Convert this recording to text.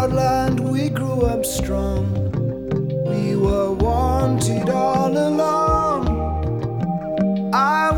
land we grew up strong. We were wanted all along. I